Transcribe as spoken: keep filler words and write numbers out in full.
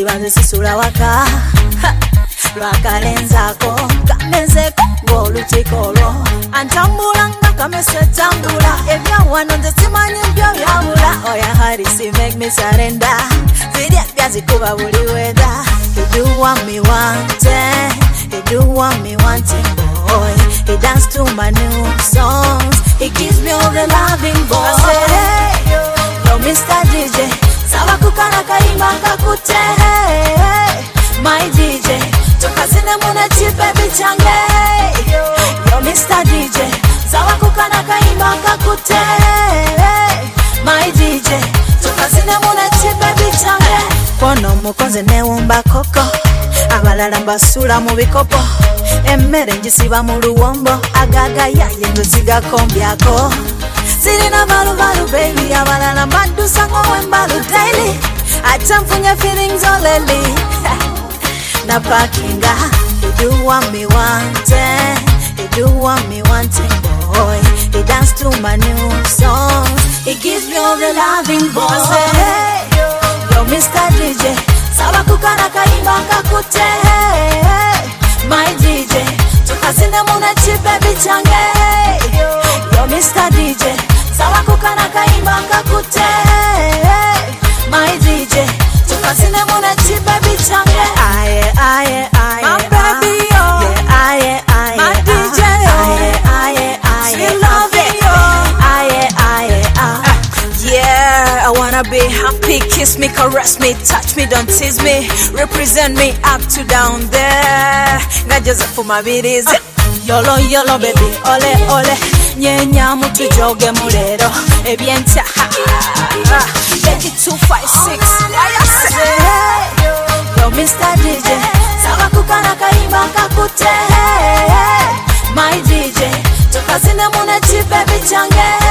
zibanze sisula waka lwakalenzako kamezeko ng'olutikolo antambula nga kamese tambula ebyawano nze simanyi byo byabula oya harisi make me surrender zirya byazikuba buli weda you do what me want you do what me wanting boy he dance to my new songs he gives me all the loving boy I say hey yo Mister D J sawa kukana kaima kakute hey my D J tukazine muna chipe bichange yo Mister D J sawa kukana kaima kakute my D J tukazine muna chipe bichange kono mukonze newumba koko abalala mbasula mu bikopo emmere njisiba mu luwombo agaga yaye ndozigakombyako sirina balu balu baby abalala mbadusa ngowe mbalu daily atamfunya feelings oleli na parkinga you do what me want you do what me wanting boy he dance to my new songs he gives me all the loving boy I say hey yo Mister D J sawa kukana kaimba kakute my D J tukazine muna chipe bichange yo Mister D J sawa kukana kaimba kakute my D J tukazine muna chipe bichange aye aye aye my baby yo aye aye my D J aye aye aye she love it yo aye aye aye yeah I wanna be happy kiss me caress me touch me don't tease me represent me up to down there ngajaza for my videos yolo yolo baby ole ole nyenya mutu joge mulero ebyenta two five six yo Mister D J sawa kukana kaimba kakute my D J tukazine muna chipe bichange